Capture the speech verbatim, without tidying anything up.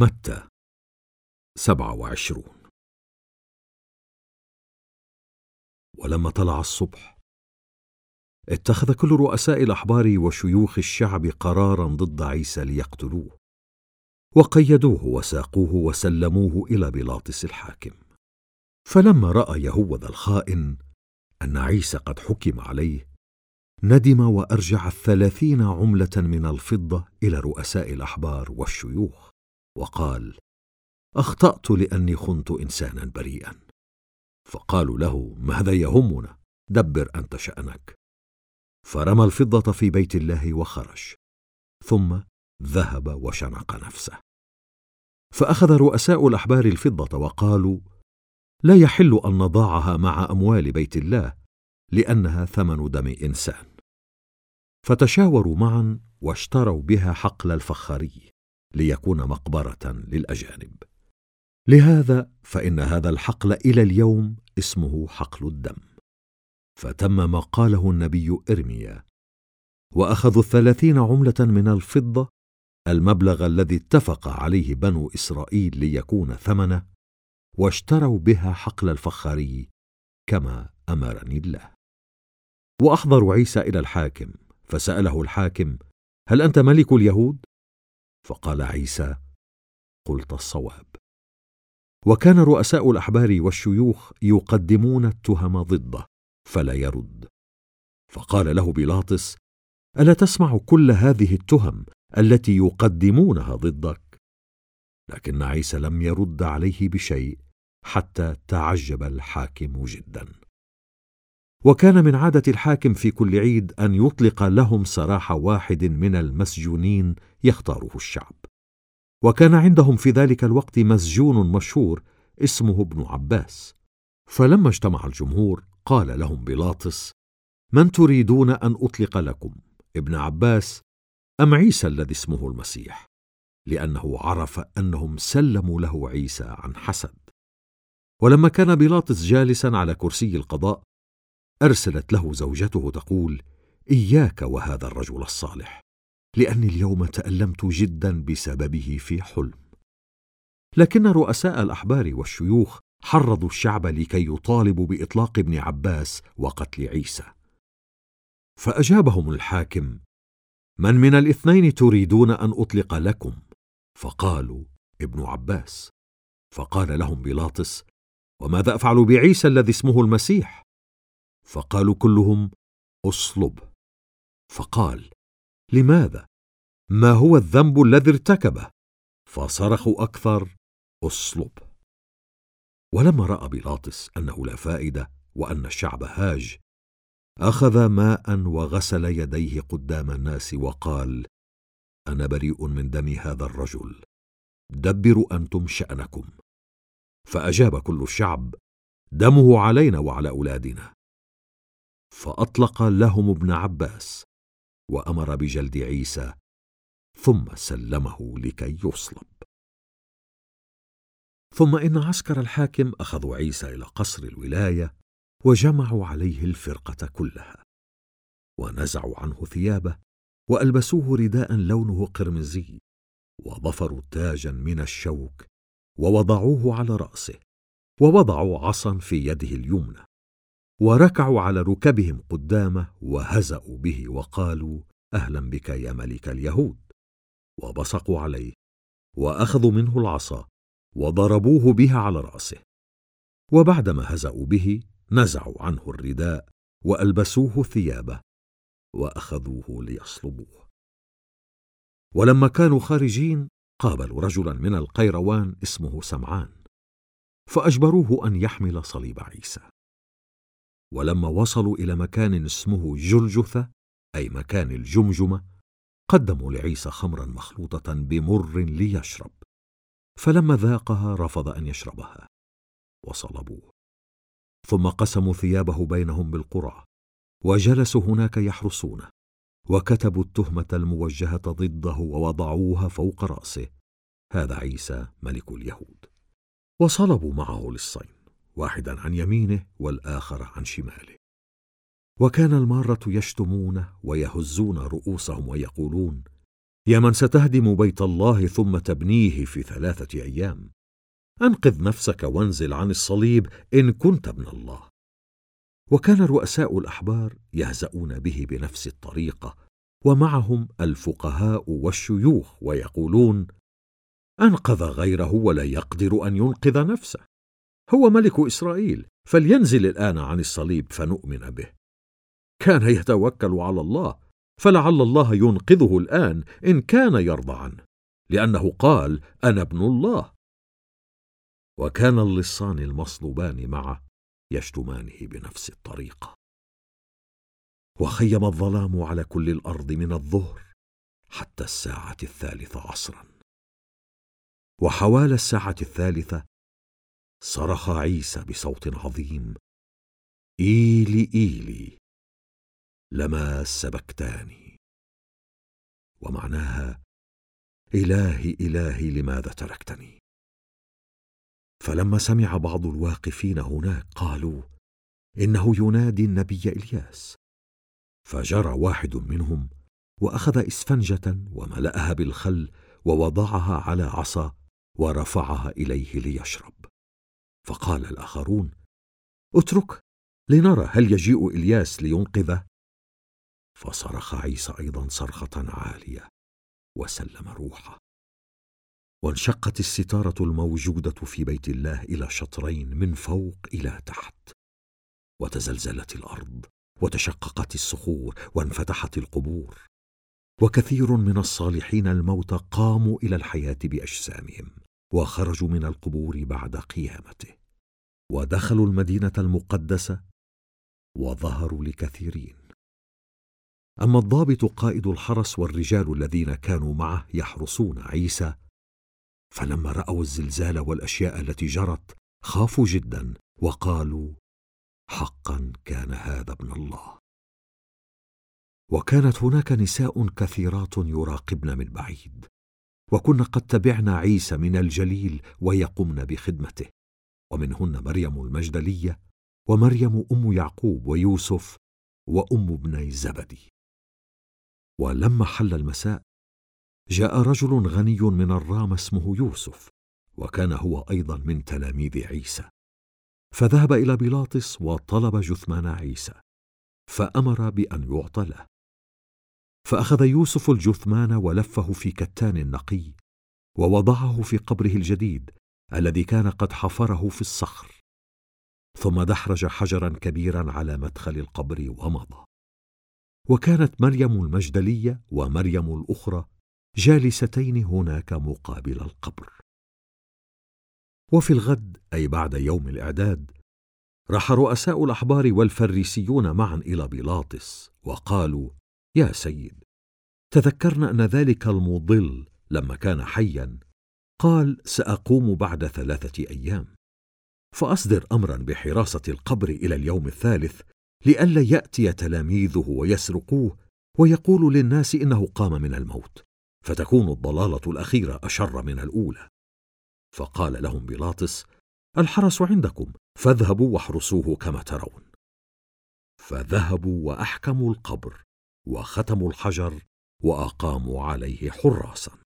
متى سبعة وعشرون. ولما طلع الصبح اتخذ كل رؤساء الأحبار وشيوخ الشعب قرارا ضد عيسى ليقتلوه، وقيدوه وساقوه وسلموه إلى بيلاطس الحاكم. فلما رأى يهوذا الخائن أن عيسى قد حكم عليه، ندم وأرجع الثلاثين عملة من الفضة إلى رؤساء الأحبار والشيوخ، وقال: أخطأت لأني خنت إنسانا بريئا. فقالوا له: ماذا يهمنا؟ دبر أنت شأنك. فرمى الفضة في بيت الله وخرج، ثم ذهب وشنق نفسه. فأخذ رؤساء الأحبار الفضة وقالوا: لا يحل أن نضاعها مع أموال بيت الله، لأنها ثمن دم إنسان. فتشاوروا معا واشتروا بها حقل الفخاري ليكون مقبرة للأجانب. لهذا فإن هذا الحقل إلى اليوم اسمه حقل الدم. فتم ما قاله النبي إرميا: وأخذوا الثلاثين عملة من الفضة، المبلغ الذي اتفق عليه بنو إسرائيل ليكون ثمنه، واشتروا بها حقل الفخاري كما أمرني الله. وأحضروا عيسى إلى الحاكم، فسأله الحاكم: هل أنت ملك اليهود؟ فقال عيسى: قلت الصواب. وكان رؤساء الأحبار والشيوخ يقدمون التهم ضده فلا يرد. فقال له بيلاطس: ألا تسمع كل هذه التهم التي يقدمونها ضدك؟ لكن عيسى لم يرد عليه بشيء، حتى تعجب الحاكم جدا. وكان من عادة الحاكم في كل عيد أن يطلق لهم سراح واحد من المسجونين يختاره الشعب. وكان عندهم في ذلك الوقت مسجون مشهور اسمه ابن عباس. فلما اجتمع الجمهور قال لهم بيلاطس: من تريدون أن أطلق لكم، ابن عباس أم عيسى الذي اسمه المسيح؟ لأنه عرف أنهم سلموا له عيسى عن حسد. ولما كان بيلاطس جالسا على كرسي القضاء، أرسلت له زوجته تقول: إياك وهذا الرجل الصالح، لأني اليوم تألمت جدا بسببه في حلم. لكن رؤساء الأحبار والشيوخ حرضوا الشعب لكي يطالبوا بإطلاق ابن عباس وقتل عيسى. فأجابهم الحاكم: من من الاثنين تريدون أن أطلق لكم؟ فقالوا: ابن عباس. فقال لهم بيلاطس: وماذا أفعل بعيسى الذي اسمه المسيح؟ فقالوا كلهم: أصلبه. فقال: لماذا؟ ما هو الذنب الذي ارتكبه؟ فصرخوا أكثر: أصلبه. ولما رأى بيلاطس أنه لا فائدة وأن الشعب هاج، أخذ ماء وغسل يديه قدام الناس وقال: أنا بريء من دم هذا الرجل، دبروا أنتم شأنكم. فأجاب كل الشعب: دمه علينا وعلى أولادنا. فأطلق لهم ابن عباس، وأمر بجلد عيسى، ثم سلمه لكي يصلب. ثم إن عسكر الحاكم أخذوا عيسى إلى قصر الولاية، وجمعوا عليه الفرقة كلها، ونزعوا عنه ثيابه، وألبسوه رداء لونه قرمزي، وضفروا تاجا من الشوك، ووضعوه على رأسه، ووضعوا عصا في يده اليمنى، وركعوا على ركبهم قدامه، وهزأوا به وقالوا: أهلا بك يا ملك اليهود. وبصقوا عليه، وأخذوا منه العصا وضربوه بها على رأسه. وبعدما هزأوا به نزعوا عنه الرداء وألبسوه ثيابه، وأخذوه ليصلبوه. ولما كانوا خارجين قابلوا رجلا من القيروان اسمه سمعان، فأجبروه أن يحمل صليب عيسى. ولما وصلوا إلى مكان اسمه جلجثة، أي مكان الجمجمة، قدموا لعيسى خمرا مخلوطة بمر ليشرب، فلما ذاقها رفض أن يشربها، وصلبوه. ثم قسموا ثيابه بينهم بالقرعة، وجلسوا هناك يحرسونه، وكتبوا التهمة الموجهة ضده ووضعوها فوق رأسه: هذا عيسى ملك اليهود. وصلبوا معه للصين، واحدا عن يمينه والآخر عن شماله. وكان المارة يشتمونه ويهزون رؤوسهم ويقولون: يا من ستهدم بيت الله ثم تبنيه في ثلاثة أيام، أنقذ نفسك وانزل عن الصليب إن كنت ابن الله. وكان رؤساء الأحبار يهزؤون به بنفس الطريقة، ومعهم الفقهاء والشيوخ، ويقولون: أنقذ غيره ولا يقدر أن ينقذ نفسه، هو ملك إسرائيل، فلينزل الآن عن الصليب فنؤمن به. كان يتوكل على الله، فلعل الله ينقذه الآن إن كان يرضى عنه، لأنه قال: أنا ابن الله. وكان اللصان المصلوبان معه يشتمانه بنفس الطريقة. وخيم الظلام على كل الأرض من الظهر حتى الساعة الثالثة عصرا. وحوال الساعة الثالثة صرخ عيسى بصوت عظيم: إيلي إيلي لما سبكتاني، ومعناها: إلهي إلهي لماذا تركتني. فلما سمع بعض الواقفين هناك قالوا: إنه ينادي النبي إلياس. فجرى واحد منهم وأخذ إسفنجة وملأها بالخل ووضعها على عصا ورفعها إليه ليشرب. فقال الآخرون: اترك لنرى هل يجيء إلياس لينقذه. فصرخ عيسى أيضا صرخة عالية وسلم روحه. وانشقت الستارة الموجودة في بيت الله إلى شطرين من فوق إلى تحت، وتزلزلت الأرض وتشققت الصخور وانفتحت القبور، وكثير من الصالحين الموتى قاموا إلى الحياة بأجسامهم وخرجوا من القبور بعد قيامته، ودخلوا المدينة المقدسة وظهروا لكثيرين. أما الضابط قائد الحرس والرجال الذين كانوا معه يحرسون عيسى، فلما رأوا الزلزال والأشياء التي جرت خافوا جدا وقالوا: حقا كان هذا ابن الله. وكانت هناك نساء كثيرات يراقبن من بعيد، وكن قد تبعن عيسى من الجليل ويقمن بخدمته، ومنهن مريم المجدلية ومريم أم يعقوب ويوسف وأم ابني زبدي. ولما حل المساء جاء رجل غني من الرام اسمه يوسف، وكان هو أيضا من تلاميذ عيسى، فذهب إلى بيلاطس وطلب جثمان عيسى، فأمر بأن يعطى له. فأخذ يوسف الجثمان ولفه في كتان نقي، ووضعه في قبره الجديد الذي كان قد حفره في الصخر، ثم دحرج حجرا كبيرا على مدخل القبر ومضى. وكانت مريم المجدلية ومريم الأخرى جالستين هناك مقابل القبر. وفي الغد، أي بعد يوم الإعداد، راح رؤساء الأحبار والفريسيون معا إلى بيلاطس وقالوا: يا سيد، تذكرنا أن ذلك المضل لما كان حيا قال: سأقوم بعد ثلاثة أيام، فأصدر أمرا بحراسة القبر إلى اليوم الثالث، لئلا يأتي تلاميذه ويسرقوه ويقولوا للناس إنه قام من الموت، فتكون الضلالة الأخيرة أشر من الأولى. فقال لهم بيلاطس: الحرس عندكم، فاذهبوا واحرسوه كما ترون. فذهبوا وأحكموا القبر وختموا الحجر وأقاموا عليه حراسا.